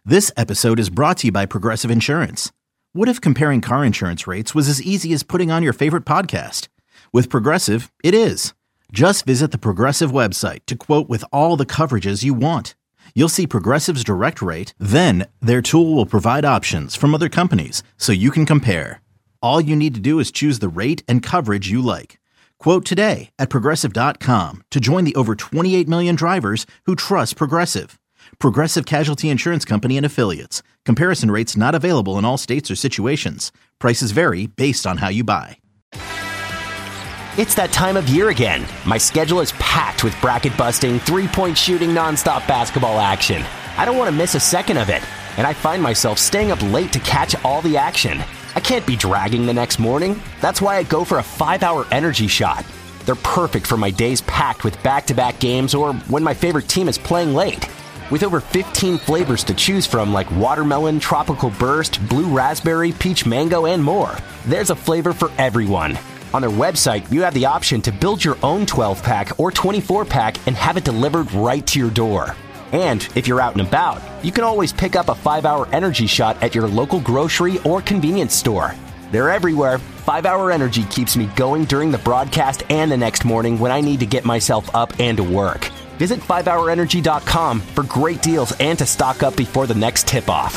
This episode is brought to you by Progressive Insurance. What if comparing car insurance rates was as easy as putting on your favorite podcast? With Progressive, it is. Just visit the Progressive website to quote with all the coverages you want. You'll see Progressive's direct rate, then their tool will provide options from other companies so you can compare. All you need to do is choose the rate and coverage you like. Quote today at Progressive.com to join the over 28 million drivers who trust Progressive. Progressive Casualty Insurance Company and Affiliates. Comparison rates not available in all states or situations. Prices vary based on how you buy. It's that time of year again. My schedule is packed with bracket-busting, three-point shooting, nonstop basketball action. I don't want to miss a second of it, and I find myself staying up late to catch all the action. I can't be dragging the next morning. That's why I go for a 5-hour energy shot. They're perfect for my days packed with back-to-back games or when my favorite team is playing late. With over 15 flavors to choose from like watermelon, tropical burst, blue raspberry, peach mango, and more, there's a flavor for everyone. On their website, you have the option to build your own 12-pack or 24-pack and have it delivered right to your door. And if you're out and about, you can always pick up a 5-hour energy shot at your local grocery or convenience store. They're everywhere. 5-hour energy keeps me going during the broadcast and the next morning when I need to get myself up and to work. Visit 5hourenergy.com for great deals and to stock up before the next tip-off.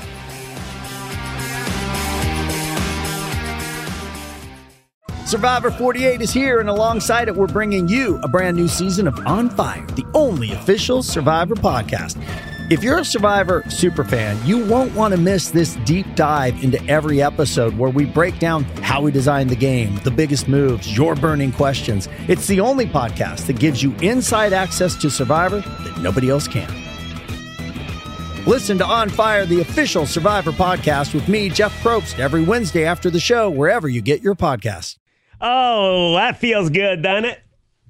Survivor 48 is here, and alongside it, we're bringing you a brand new season of On Fire, the only official Survivor podcast. If you're a Survivor superfan, you won't want to miss this deep dive into every episode where we break down how we designed the game, the biggest moves, your burning questions. It's the only podcast that gives you inside access to Survivor that nobody else can. Listen to On Fire, the official Survivor podcast with me, Jeff Probst, every Wednesday after the show, wherever you get your podcasts. Oh, that feels good, doesn't it?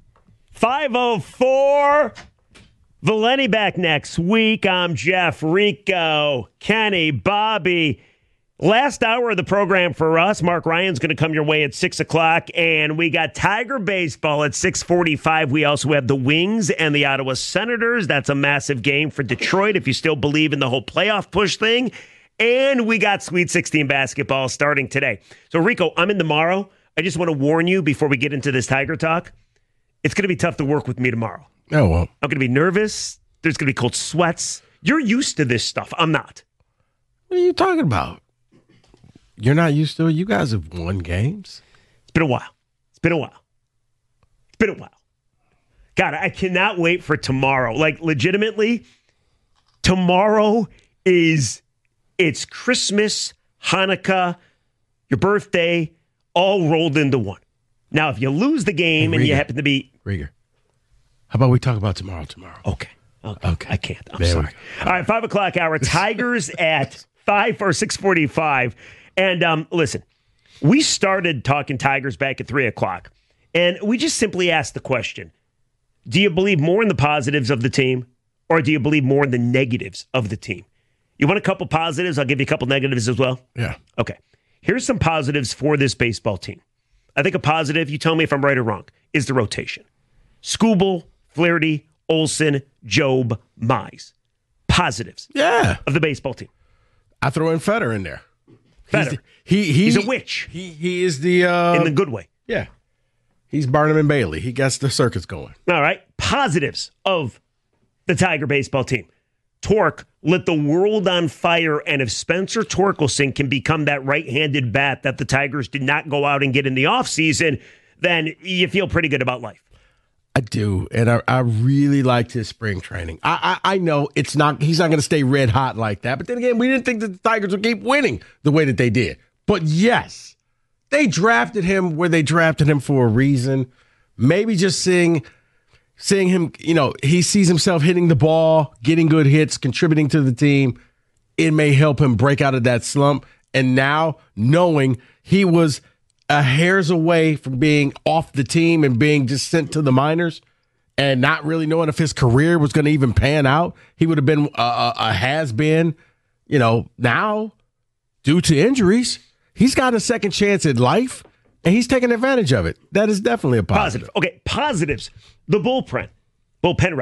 5:04. Valenti back next week. I'm Jeff, Rico, Kenny, Bobby. Last hour of the program for us. Mark Ryan's going to come your way at 6 o'clock, and we got Tiger baseball at 6:45. We also have the Wings and the Ottawa Senators. That's a massive game for Detroit if you still believe in the whole playoff push thing. And we got Sweet 16 basketball starting today. So, Rico, I'm in tomorrow. I just want to warn you before we get into this Tiger talk. It's going to be tough to work with me tomorrow. Oh, well. I'm going to be nervous. There's going to be cold sweats. You're used to this stuff. I'm not. What are you talking about? You're not used to it? You guys have won games. It's been a while. God, I cannot wait for tomorrow. Like, legitimately, tomorrow it's Christmas, Hanukkah, your birthday, all rolled into one. Now, if you lose the game and you happen to be... Rieger, how about we talk about tomorrow? Okay. I can't. I'm sorry. All right, 5 o'clock hour. Tigers at 5 or 6:45. And listen, we started talking Tigers back at 3 o'clock. And we just simply asked the question, do you believe more in the positives of the team or do you believe more in the negatives of the team? You want a couple positives? I'll give you a couple negatives as well. Yeah. Okay. Here's some positives for this baseball team. I think a positive, you tell me if I'm right or wrong, is the rotation. Skubal, Flaherty, Olsen, Job, Mize. Positives. Yeah. Of the baseball team. I throw in Fetter in there. Fetter. He's a witch. He is the... in the good way. Yeah. He's Barnum and Bailey. He gets the circus going. All right. Positives of the Tiger baseball team. Torque lit the world on fire, and if Spencer Torkelson can become that right-handed bat that the Tigers did not go out and get in the offseason, then you feel pretty good about life. I do, and I really liked his spring training. I know he's not going to stay red hot like that, but then again, we didn't think that the Tigers would keep winning the way that they did. But yes, they drafted him where they drafted him for a reason. Maybe just seeing him, he sees himself hitting the ball, getting good hits, contributing to the team. It may help him break out of that slump. And now, knowing he was a hair's away from being off the team and being just sent to the minors and not really knowing if his career was going to even pan out, he would have been a has-been. Now, due to injuries, he's got a second chance at life, and he's taking advantage of it. That is definitely a positive. Okay, positives. The bullpen.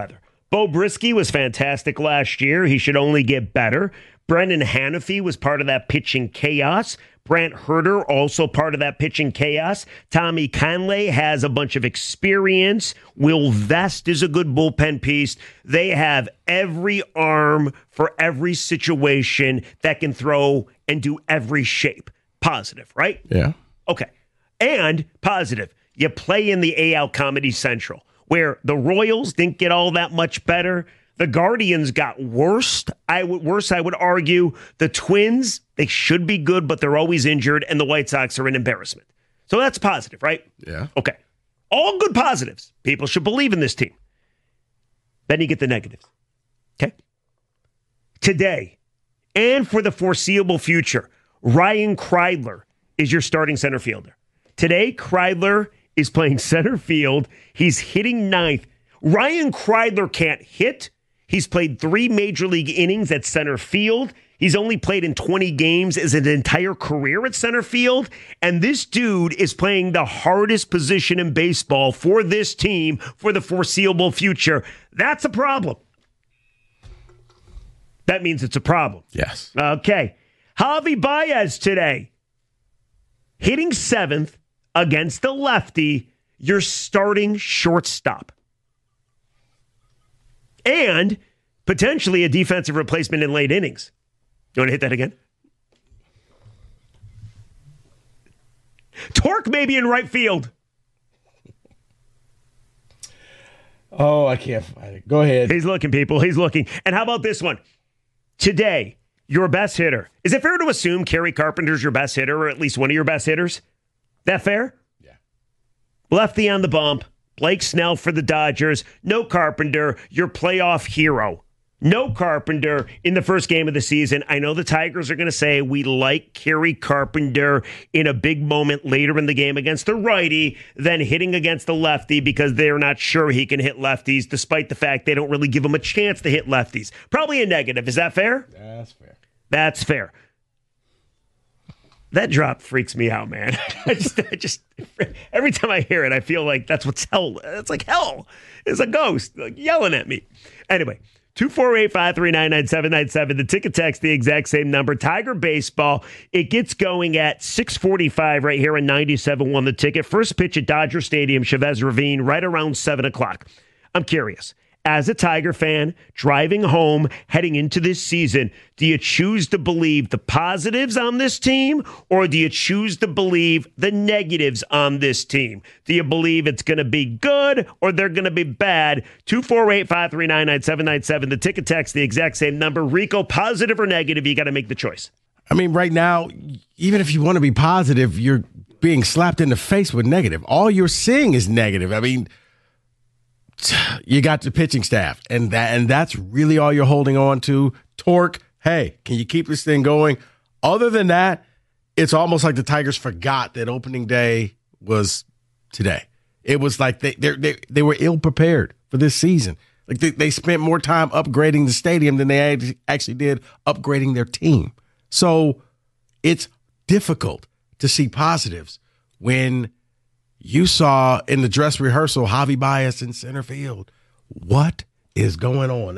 Bo Brisky was fantastic last year. He should only get better. Brendan Hanafy was part of that pitching chaos. Brant Herter, also part of that pitching chaos. Tommy Conley has a bunch of experience. Will Vest is a good bullpen piece. They have every arm for every situation that can throw and do every shape. Positive, right? Yeah. Okay. And positive, you play in the AL Comedy Central, where the Royals didn't get all that much better. The Guardians got worse. I would argue. The Twins, they should be good, but they're always injured, and the White Sox are an embarrassment. So that's positive, right? Yeah. Okay. All good positives. People should believe in this team. Then you get the negatives. Okay? Today, and for the foreseeable future, Ryan Kreidler is your starting center fielder. Today, Kreidler is playing center field. He's hitting ninth. Ryan Kreidler can't hit. He's played 3 major league innings at center field. He's only played in 20 games as an entire career at center field. And this dude is playing the hardest position in baseball for this team for the foreseeable future. That's a problem. That means it's a problem. Yes. Okay. Javi Baez today, hitting 7th against the lefty, your starting shortstop. And potentially a defensive replacement in late innings. You want to hit that again? Torque may be in right field. Oh, I can't find it. Go ahead. He's looking, people. He's looking. And how about this one? Today, your best hitter. Is it fair to assume Kerry Carpenter's your best hitter, or at least one of your best hitters? That fair? Yeah. Lefty on the bump. Blake Snell for the Dodgers. No Carpenter, your playoff hero. No Carpenter in the first game of the season. I know the Tigers are going to say we like Kerry Carpenter in a big moment later in the game against the righty than hitting against the lefty because they're not sure he can hit lefties, despite the fact they don't really give him a chance to hit lefties. Probably a negative. Is that fair? That's fair. That's fair. That drop freaks me out, man. I just every time I hear it, I feel like that's what's hell. It's like hell. It's a ghost like yelling at me. Anyway, 248-539-9797. The ticket text, the exact same number. Tiger Baseball. It gets going at 6:45 right here in 97.1 The Ticket. First pitch at Dodger Stadium, Chavez Ravine, right around 7 o'clock. I'm curious. As a Tiger fan, driving home, heading into this season, do you choose to believe the positives on this team, or do you choose to believe the negatives on this team? Do you believe it's going to be good, or they're going to be bad? 248-539-9797. The ticket text, the exact same number. Rico, positive or negative, you got to make the choice. I mean, right now, even if you want to be positive, you're being slapped in the face with negative. All you're seeing is negative. I mean, you got the pitching staff, and that's really all you're holding on to. Torque, hey, can you keep this thing going? Other than that, it's almost like the Tigers forgot that opening day was today. It was like they were ill prepared for this season. Like they spent more time upgrading the stadium than they actually did upgrading their team. So it's difficult to see positives when you saw in the dress rehearsal Javi Baez in center field. What is going on?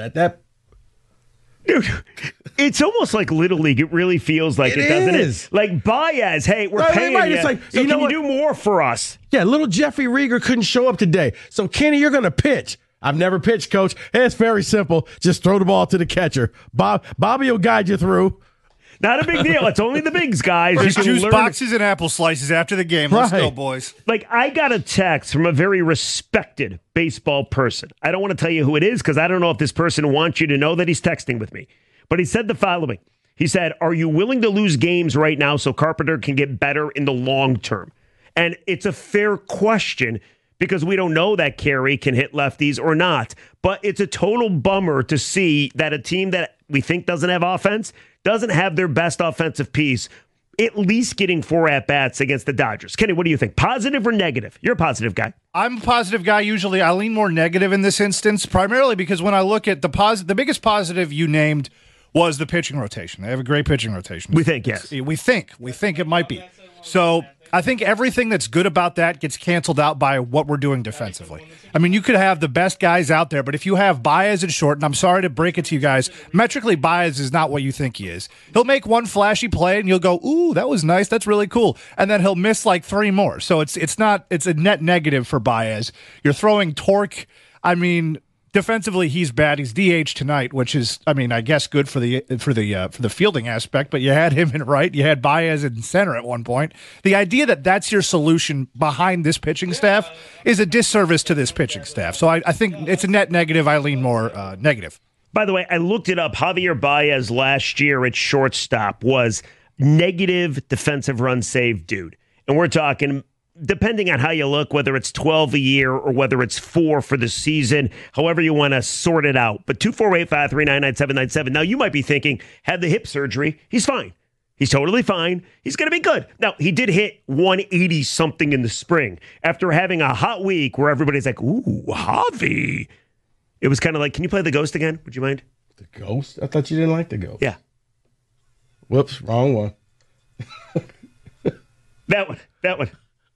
Dude, it's almost like Little League. It really feels like it, doesn't it? Like Baez, hey, we're paying you. It's like, so can you do more for us? Yeah, little Jeffrey Rieger couldn't show up today. So, Kenny, you're going to pitch. I've never pitched, Coach. Hey, it's very simple. Just throw the ball to the catcher. Bobby will guide you through. Not a big deal. It's only the bigs, guys. Just juice boxes and apple slices after the game. Let's go, boys. Like, I got a text from a very respected baseball person. I don't want to tell you who it is because I don't know if this person wants you to know that he's texting with me. But he said the following. He said, are you willing to lose games right now so Carpenter can get better in the long term? And it's a fair question because we don't know that Kerry can hit lefties or not. But it's a total bummer to see that a team that we think doesn't have offense doesn't have their best offensive piece, at least getting 4 at-bats against the Dodgers. Kenny, what do you think? Positive or negative? You're a positive guy. I'm a positive guy. Usually I lean more negative in this instance, primarily because when I look at the biggest positive you named was the pitching rotation. They have a great pitching rotation. We think, yes. We think it might be. So I think everything that's good about that gets canceled out by what we're doing defensively. I mean, you could have the best guys out there, but if you have Baez in short, and I'm sorry to break it to you guys, metrically Baez is not what you think he is. He'll make one flashy play, and you'll go, ooh, that was nice, that's really cool. And then he'll miss like 3 more. So it's a net negative for Baez. You're throwing torque. I mean, defensively, he's bad. He's DH tonight, which is, I mean, I guess good for the fielding aspect. But you had him in right, you had Baez in center at one point. The idea that that's your solution behind this pitching staff is a disservice to this pitching staff. So I think it's a net negative. I lean more negative. By the way, I looked it up. Javier Baez last year at shortstop was negative defensive run save dude, and we're talking, depending on how you look, whether it's 12 a year or whether it's 4 for the season, however you want to sort it out. But 248-539-9797. Now, you might be thinking, had the hip surgery, he's fine. He's totally fine. He's going to be good. Now, he did hit 180-something in the spring after having a hot week where everybody's like, ooh, Javi. It was kind of like, can you play the Ghost again? Would you mind? The Ghost? I thought you didn't like the Ghost. Yeah. Whoops, wrong one. That one.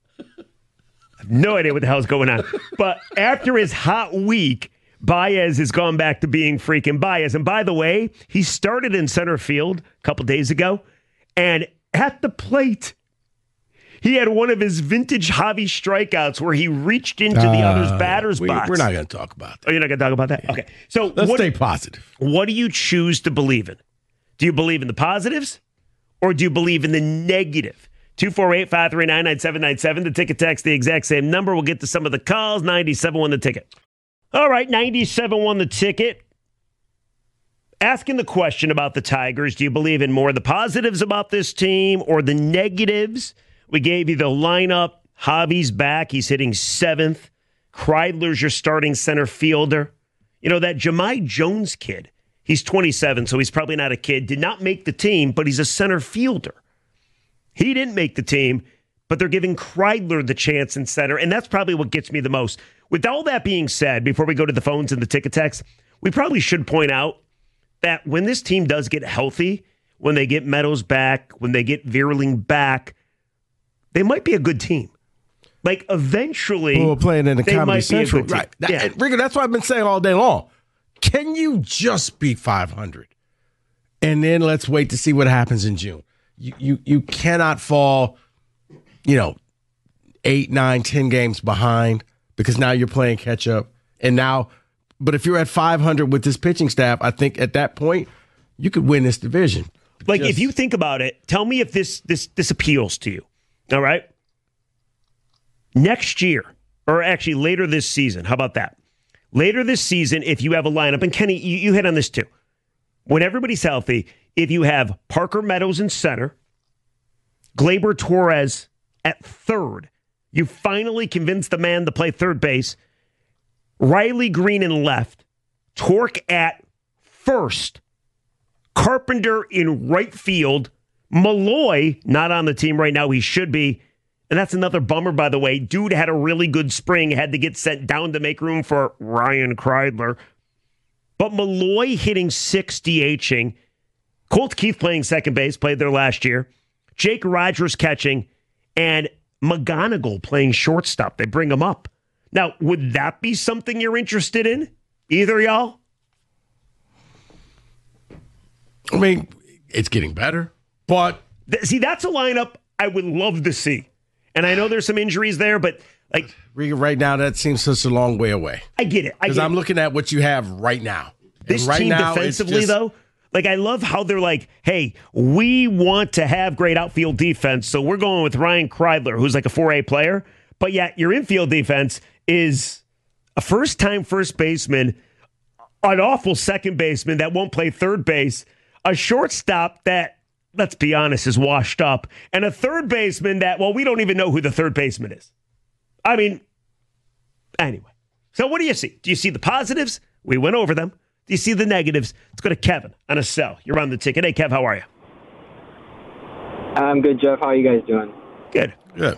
No idea what the hell's going on. But after his hot week, Baez has gone back to being freaking Baez. And by the way, he started in center field a couple days ago. And at the plate, he had one of his vintage Javi strikeouts where he reached into the other's batter's box. We're not going to talk about that. Oh, you're not going to talk about that? Okay. So let's stay positive. What do you choose to believe in? Do you believe in the positives or do you believe in the negative? 248-539-9797. The ticket text, the exact same number. We'll get to some of the calls. 97 won the ticket. All right, 97 won the ticket. Asking the question about the Tigers, do you believe in more of the positives about this team or the negatives? We gave you the lineup. Javi's back. He's hitting 7th. Kreidler's your starting center fielder. You know, that Jahmai Jones kid, he's 27, so he's probably not a kid, did not make the team, but he's a center fielder. He didn't make the team, but they're giving Kreidler the chance in center, and that's probably what gets me the most. With all that being said, before we go to the phones and the ticket text, we probably should point out that when this team does get healthy, when they get Meadows back, when they get Vierling back, they might be a good team. Like, eventually, we're playing in the Comedy Central. Right. Yeah. Rico, that's what I've been saying all day long. Can you just be 500? And then let's wait to see what happens in June. You cannot fall, 8, 9, 10 games behind because now you're playing catch up. But if you're at 500 with this pitching staff, I think at that point you could win this division. Like, if you think about it, tell me if this appeals to you. All right? Next year, or actually later this season, how about that? Later this season, if you have a lineup, and Kenny, you hit on this too. When everybody's healthy, if you have Parker Meadows in center, Gleyber Torres at third, you finally convinced the man to play third base, Riley Green in left, Torque at first, Carpenter in right field, Malloy not on the team right now, he should be, and that's another bummer, by the way. Dude had a really good spring, had to get sent down to make room for Ryan Kreidler. But Malloy hitting 6, DHing, Colt Keith playing second base, played there last year, Jake Rogers catching, and McGonigal playing shortstop. They bring him up. Now, would that be something you're interested in? Either of y'all? I mean, it's getting better, but... See, that's a lineup I would love to see. And I know there's some injuries there, but... like, right now, that seems such a long way away. I get it. Because I'm looking at what you have right now. This team defensively, though, like, I love how they're like, hey, we want to have great outfield defense, so we're going with Ryan Kreidler, who's like a 4A player. But yet, your infield defense is a first-time first baseman, an awful second baseman that won't play third base, a shortstop that, let's be honest, is washed up, and a third baseman that, well, we don't even know who the third baseman is. I mean, anyway. So what do you see? Do you see the positives? We went over them. Do you see the negatives? Let's go to Kevin on a cell. You're on the ticket. Hey, Kev, how are you? I'm good, Jeff. How are you guys doing? Good. Good.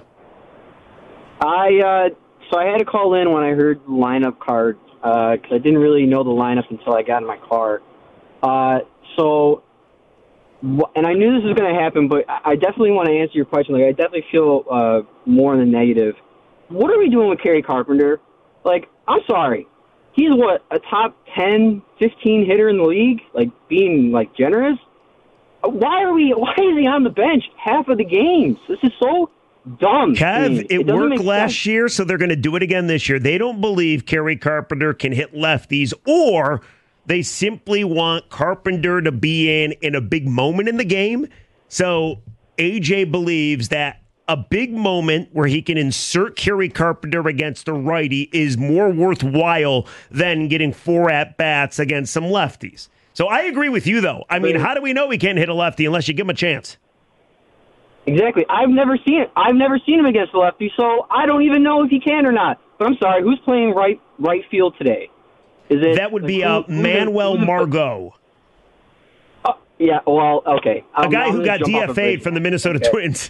So I had to call in when I heard the lineup card because I didn't really know the lineup until I got in my car. And I knew this was going to happen, but I definitely want to answer your question. Like, I definitely feel more in the negative. What are we doing with Kerry Carpenter? Like, I'm sorry. He's a top 10, 15 hitter in the league? Like, being, like, generous? Why is he on the bench half of the games? This is so dumb. Kev, it worked last year, so they're going to do it again this year. They don't believe Kerry Carpenter can hit lefties, or they simply want Carpenter to be in a big moment in the game. So AJ believes that a big moment where he can insert Kerry Carpenter against a righty is more worthwhile than getting 4 at-bats against some lefties. So I agree with you, though. I mean, how do we know he can't hit a lefty unless you give him a chance? Exactly. I've never seen it. I've never seen him against a lefty, so I don't even know if he can or not. But I'm sorry, who's playing right field today? That would be Manuel Margot. Yeah, well, okay. A guy who got DFA'd from the Minnesota Twins.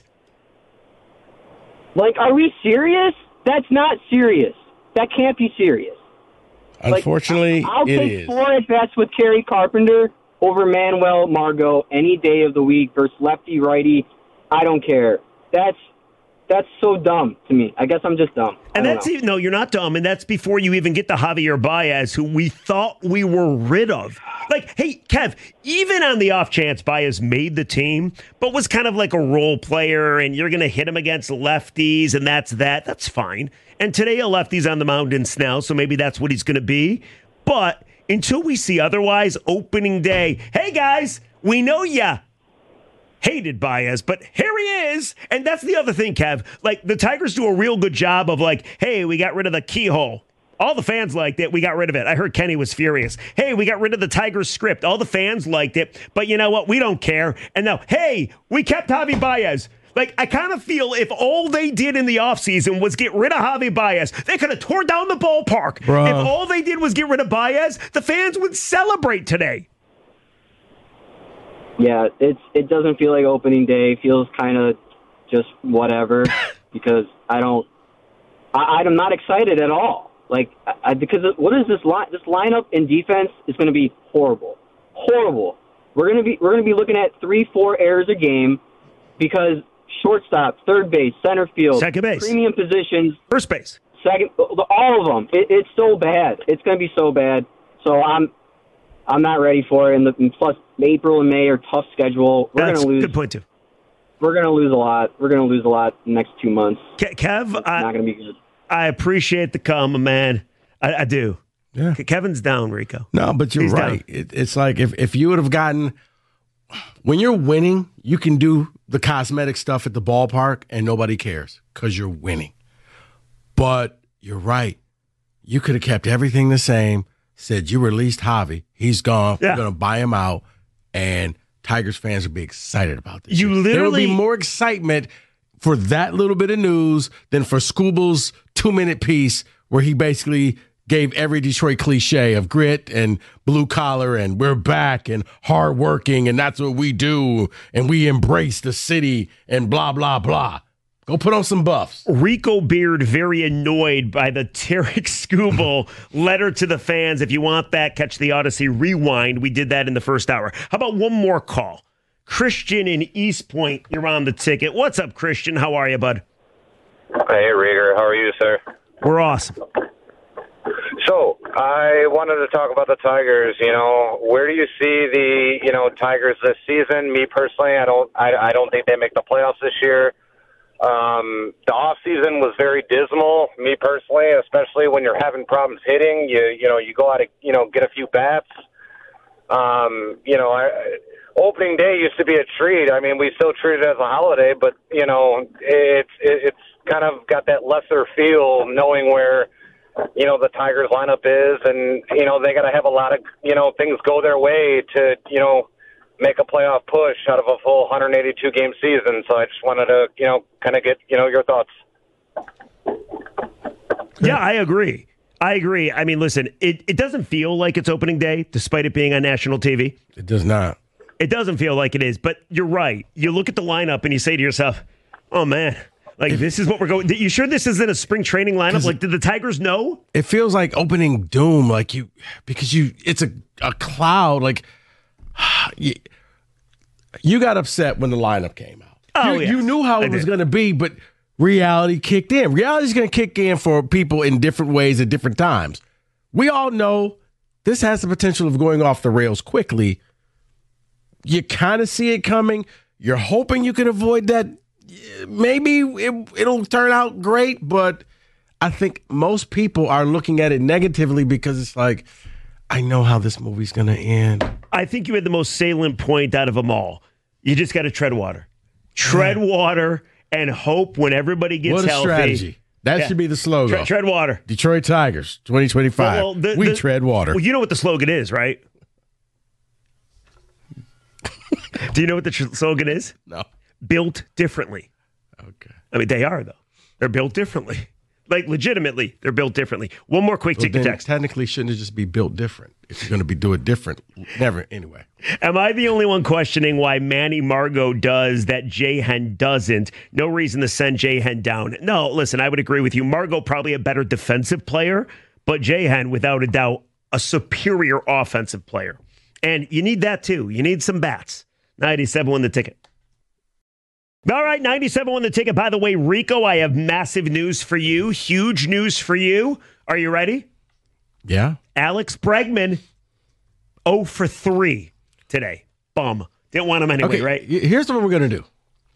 Like, are we serious? That's not serious. That can't be serious. Unfortunately, I'll it take is. 4 at-bats with Kerry Carpenter over Manuel Margot any day of the week versus lefty-righty. I don't care. That's so dumb to me. I guess I'm just dumb. And no, you're not dumb. And that's before you even get to Javier Baez, who we thought we were rid of. Like, hey, Kev, even on the off chance Baez made the team, but was kind of like a role player, and you're going to hit him against lefties, and that's fine. And today a lefty's on the mound in Snell, so maybe that's what he's going to be. But until we see otherwise, opening day, hey, guys, we know ya hated Baez, but here he is. And that's the other thing, Kev. Like, the Tigers do a real good job of like, hey, we got rid of the keyhole. All the fans liked it. We got rid of it. I heard Kenny was furious. Hey, we got rid of the Tigers script. All the fans liked it. But you know what? We don't care. And now, hey, we kept Javi Baez. Like, I kind of feel if all they did in the offseason was get rid of Javi Baez, they could have tore down the ballpark. Bruh. If all they did was get rid of Baez, the fans would celebrate today. Yeah, it doesn't feel like opening day. It feels kind of just whatever because I'm not excited at all. Like, because what is this line? This lineup in defense is going to be horrible. We're going to be looking at 3-4 errors a game because shortstop, third base, center field, second base, premium positions, first base, second, all of them. It's so bad. It's going to be so bad. So I'm not ready for it. And plus, April and May are tough schedule. We're going to lose. Good point too. We're going to lose a lot. We're going to lose a lot in the next 2 months. Kev, it's not going to be good. I appreciate the comment, man. I do. Yeah. Kevin's down, Rico. No, but you're right. It's like if you would have gotten, when you're winning, you can do the cosmetic stuff at the ballpark and nobody cares because you're winning. But you're right. You could have kept everything the same, said you released Javi. He's gone. Yeah. We're going to buy him out. And Tigers fans would be excited about this. You There would literally- be more excitement for that little bit of news than for Scooble's 2-minute piece where he basically gave every Detroit cliche of grit and blue collar and we're back and hard working and that's what we do and we embrace the city and blah, blah, blah. Go put on some buffs. Rico Beard very annoyed by the Tarek Skubal letter to the fans. If you want that, catch the Odyssey Rewind. We did that in the first hour. How about one more call? Christian in East Point, you're on the ticket. What's up, Christian? How are you, bud? Hey, Rieger. How are you, sir? We're awesome. So, I wanted to talk about the Tigers. You know, where do you see the, Tigers this season? Me personally, I don't think they make the playoffs this year. The off season was very dismal, me personally, especially when you're having problems hitting. You go out and, get a few bats. Opening day used to be a treat. I mean, we still treat it as a holiday, but, it's kind of got that lesser feel knowing where, the Tigers lineup is. And, they got to have a lot of, things go their way to, make a playoff push out of a full 182-game season. So I just wanted to, kind of get, your thoughts. Yeah, I agree. I mean, listen, it doesn't feel like it's opening day, despite it being on national TV. It does not. It doesn't feel like it is, but you're right. You look at the lineup and you say to yourself, oh, man, this is what we're going. You sure this isn't a spring training lineup? Like, did the Tigers know? It feels like opening doom, because it's a cloud. Like, You got upset when the lineup came out. Oh, You knew how it was going to be, but reality kicked in. Reality's going to kick in for people in different ways at different times. We all know this has the potential of going off the rails quickly. You kind of see it coming. You're hoping you can avoid that. Maybe it'll turn out great, but I think most people are looking at it negatively because it's like, I know how this movie's going to end. I think you had the most salient point out of them all. You just got to tread water. Tread water and hope when everybody gets what a healthy. Strategy. That should be the slogan. Tread water. Detroit Tigers, 2025. Well, we tread water. Well, you know what the slogan is, right? Do you know what the slogan is? No. Built differently. Okay. I mean, they are, though. They're built differently. Like, legitimately, they're built differently. One more quick ticket text. Technically, shouldn't it just be built different? If you're going to do it different. Never, anyway. Am I the only one questioning why Manny Margot does that J-Hen doesn't? No reason to send J-Hen down. No, listen, I would agree with you. Margot probably a better defensive player, but J-Hen, without a doubt, a superior offensive player. And you need that, too. You need some bats. 97 won the ticket. All right, 97 won the ticket. By the way, Rico, I have massive news for you. Huge news for you. Are you ready? Yeah. Alex Bregman, 0 for 3 today. Bum. Didn't want him anyway, right? Here's what we're going to do.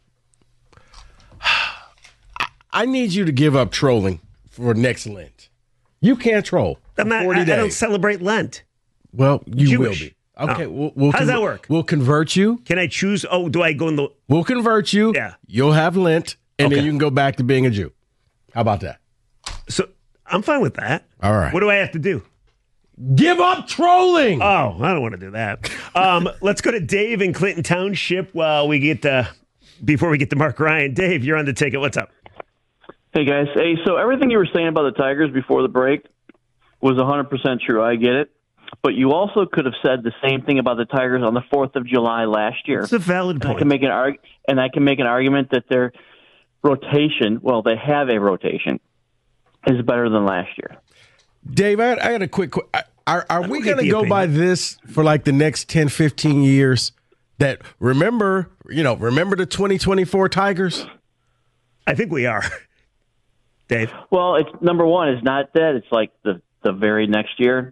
I need you to give up trolling for next Lent. You can't troll. For 40 days. I don't celebrate Lent. Well, you Jewish. will be. Okay, Oh. we'll How does that work? We'll convert you. Can I choose? Oh, do I go in the... We'll convert you. Yeah. You'll have Lent, and Okay. then you can go back to being a Jew. How about that? So I'm fine with that. All right. What do I have to do? Give up trolling. Oh, I don't want to do that. Let's go to Dave in Clinton Township while we get before we get to Mark Ryan. Dave, you're on the ticket. What's up? Hey, guys. Hey, so everything you were saying about the Tigers before the break was 100% true. I get it. But you also could have said the same thing about the Tigers on the 4th of July last year. It's a valid point. I can make an argument that their rotation, well, they have a rotation, is better than last year. Dave, I got a quick Are we going to go by this for like the next 10, 15 years? That remember the 2024 Tigers? I think we are. Dave? Well, it's number one, it's not that. It's like the very next year.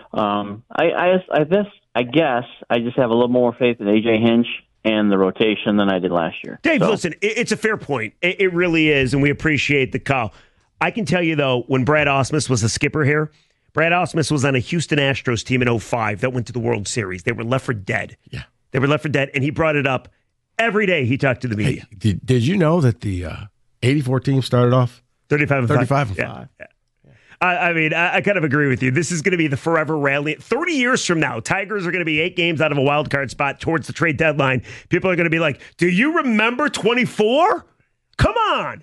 I guess I just have a little more faith in A.J. Hinch and the rotation than I did last year. Dave, listen, it's a fair point. It really is, and we appreciate the call. I can tell you, though, when Brad Ausmus was a skipper here, Brad Ausmus was on a Houston Astros team in 2005 that went to the World Series. They were left for dead. Yeah. They were left for dead, and he brought it up every day he talked to the media. Hey, did you know that the 84 team started off 35 and 5? Yeah. I mean, I kind of agree with you. This is going to be the forever rally. 30 years from now, Tigers are going to be 8 games out of a wild card spot towards the trade deadline. People are going to be like, do you remember 24? Come on.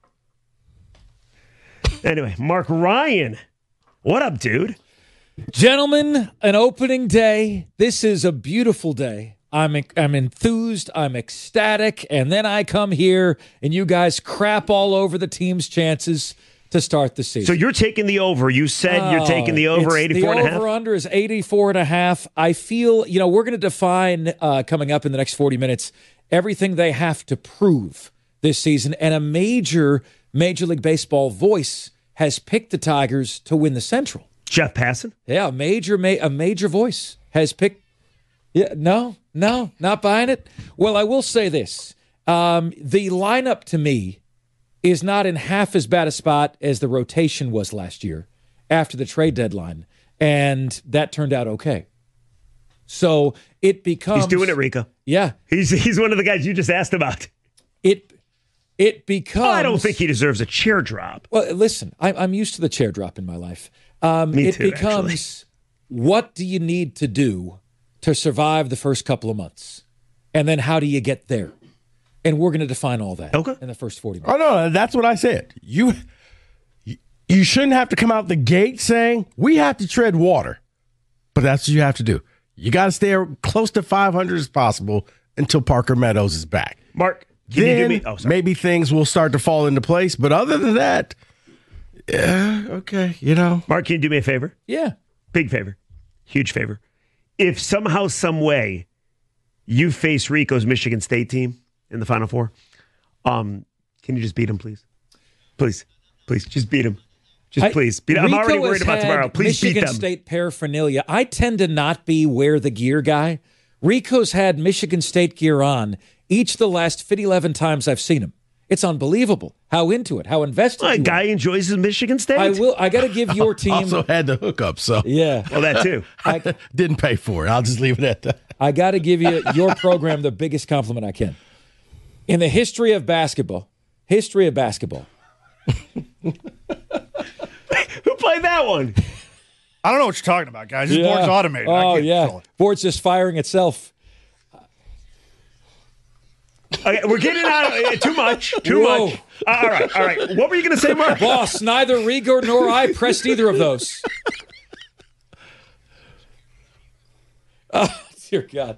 Anyway, Mark Ryan. What up, dude? Gentlemen, an opening day. This is a beautiful day. I'm enthused. I'm ecstatic. And then I come here and you guys crap all over the team's chances to start the season. So you're taking the over. You said you're taking the over 84 and a half? The over-under is 84 and a half. I feel, we're going to define coming up in the next 40 minutes everything they have to prove this season. And a Major League Baseball voice has picked the Tigers to win the Central. Jeff Passan? Yeah, a major voice has picked. Yeah, no, not buying it. Well, I will say this. The lineup to me is not in half as bad a spot as the rotation was last year after the trade deadline, and that turned out okay. So it becomes... He's doing it, Rico. Yeah. He's one of the guys you just asked about. It becomes... I don't think he deserves a chair drop. Well, listen, I'm used to the chair drop in my life. Me too, it becomes, what do you need to do to survive the first couple of months? And then how do you get there? And we're going to define all that in the first 40 minutes. Oh, no, that's what I said. You shouldn't have to come out the gate saying, we have to tread water. But that's what you have to do. You got to stay close to 500 as possible until Parker Meadows is back. Mark, then maybe things will start to fall into place. But other than that, yeah, okay, Mark, can you do me a favor? Yeah. Big favor. Huge favor. if somehow, some way, you face Rico's Michigan State team in the Final Four, can you just beat him, please? Please, just beat him. Please beat him. I'm already worried about tomorrow. Please beat them. Michigan State paraphernalia. I tend to not be wear the gear guy. Rico's had Michigan State gear on each of the last 11 times I've seen him. It's unbelievable how into it, how invested. A guy enjoys his Michigan State. I got to give your team. Also had the hookup, so yeah. Well, that too. I didn't pay for it. I'll just leave it at that. I got to give you your program the biggest compliment I can. In the history of basketball. Who played that one? I don't know what you're talking about, guys. This board's automated. Oh, yeah. Board's just firing itself. Okay, we're getting out too much. Too much. All right. What were you going to say, Mark? Boss, neither Rigo nor I pressed either of those. Oh, dear God.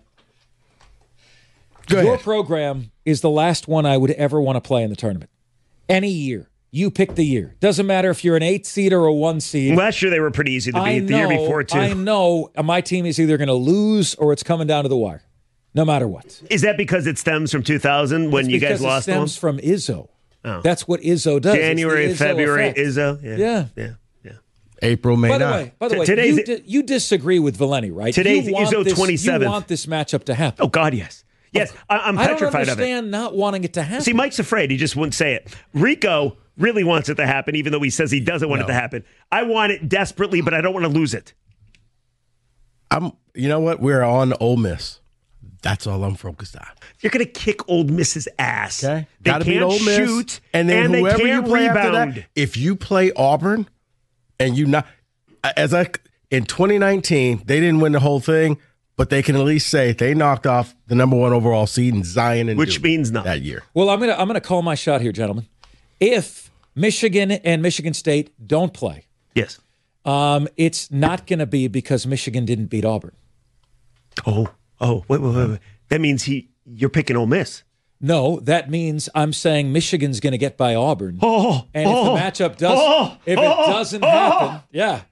Your program is the last one I would ever want to play in the tournament. Any year. You pick the year. Doesn't matter if you're an 8 seed or a 1 seed. Last year they were pretty easy to beat. The year before, too. I know my team is either going to lose or it's coming down to the wire. No matter what. Is that because it stems from 2000 when you guys lost them? It stems from Izzo. Oh. That's what Izzo does. January, February, effect. Izzo. Yeah. April, May, not. By the way, you disagree with Valeni, right? Today's Izzo 27th. You want this matchup to happen. Oh, God, yes. Yes, I'm petrified of it. I don't understand not wanting it to happen. See, Mike's afraid. He just wouldn't say it. Rico really wants it to happen, even though he says he doesn't want it to happen. I want it desperately, but I don't want to lose it. You know what? We're on Ole Miss. That's all I'm focused on. You're going to kick Ole Miss's ass. Okay. They Gotta can't beat Ole Miss, shoot, and then whoever they can't you play rebound. after that, if you play Auburn, and you not, in 2019, they didn't win the whole thing, but they can at least say they knocked off the number 1 overall seed in Zion and which Duke means nothing that year. Well, I'm gonna call my shot here, gentlemen. If Michigan and Michigan State don't play, yes, it's not going to be because Michigan didn't beat Auburn. Oh, wait. That means you're picking Ole Miss. No, that means I'm saying Michigan's going to get by Auburn. If the matchup doesn't happen, yeah.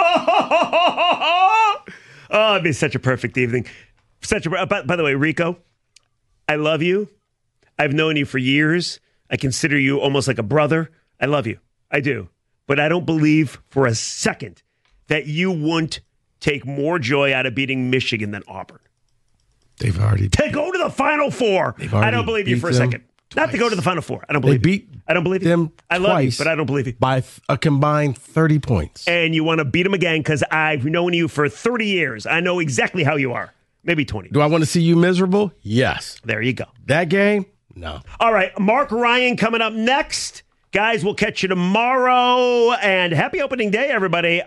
It'd be such a perfect evening. By the way, Rico, I love you. I've known you for years. I consider you almost like a brother. I love you. I do. But I don't believe for a second that you wouldn't take more joy out of beating Michigan than Auburn. They've already to go to the Final Four. I don't believe you for a second. Not to go to the Final Four. I don't believe you. I don't believe you. I love you, but I don't believe you. By a combined 30 points. And you want to beat them again because I've known you for 30 years. I know exactly how you are. Maybe 20. Do I want to see you miserable? Yes. There you go. That game? No. All right. Mark Ryan coming up next. Guys, we'll catch you tomorrow. And happy opening day, everybody.